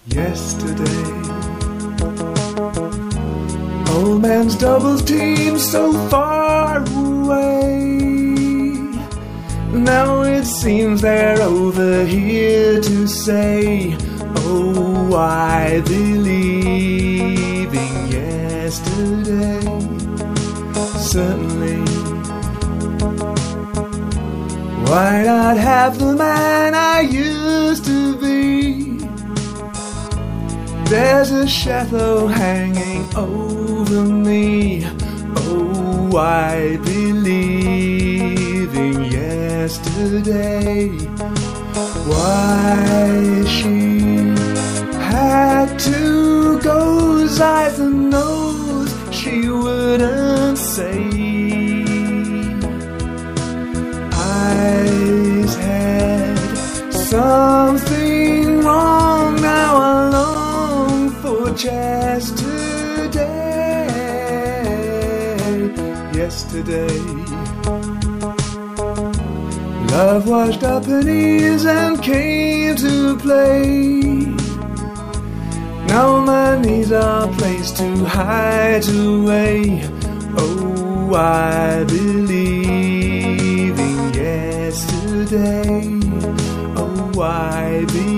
Yesterday, old man's double team so far away. Now it seems they're over here to say, oh, I believe in yesterday. Certainly, why not have the man I used to be? There's a shadow hanging over me. Oh, I believe in yesterday. Why she had to go, either knows she wouldn't say. Eyes had something wrong, now I long for just today. Yesterday, love washed up her knees and came to play. Now my knees are placed to hide away. Oh, I believe in yesterday. Oh, I believe